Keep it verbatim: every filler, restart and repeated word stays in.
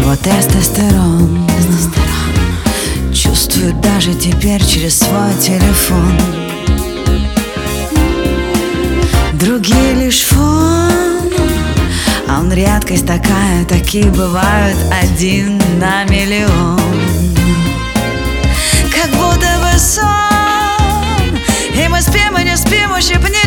его тестостерон. Чувствую даже теперь через свой телефон. Другие лишь фон, а он редкость такая. Такие бывают один на миллион. Как будто бы сон, и мы спим, и не спим, ущипни